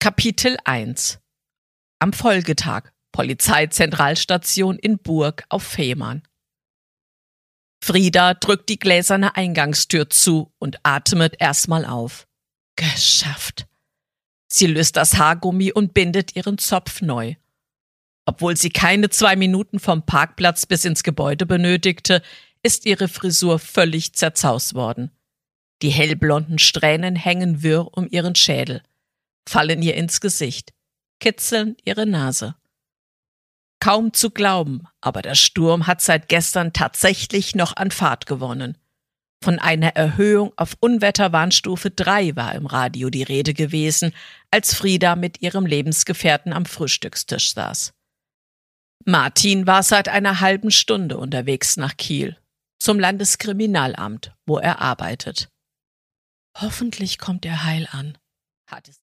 Kapitel 1. Am Folgetag. Polizeizentralstation in Burg auf Fehmarn. Frieda drückt die gläserne Eingangstür zu und atmet erstmal auf. Geschafft. Sie löst das Haargummi und bindet ihren Zopf neu. Obwohl sie keine 2 Minuten vom Parkplatz bis ins Gebäude benötigte, ist ihre Frisur völlig zerzaust worden. Die hellblonden Strähnen hängen wirr um ihren Schädel, fallen ihr ins Gesicht, kitzeln ihre Nase. Kaum zu glauben, aber der Sturm hat seit gestern tatsächlich noch an Fahrt gewonnen. Von einer Erhöhung auf Unwetterwarnstufe 3 war im Radio die Rede gewesen, als Frieda mit ihrem Lebensgefährten am Frühstückstisch saß. Martin war seit einer halben Stunde unterwegs nach Kiel, zum Landeskriminalamt, wo er arbeitet. Hoffentlich kommt er heil an, hatte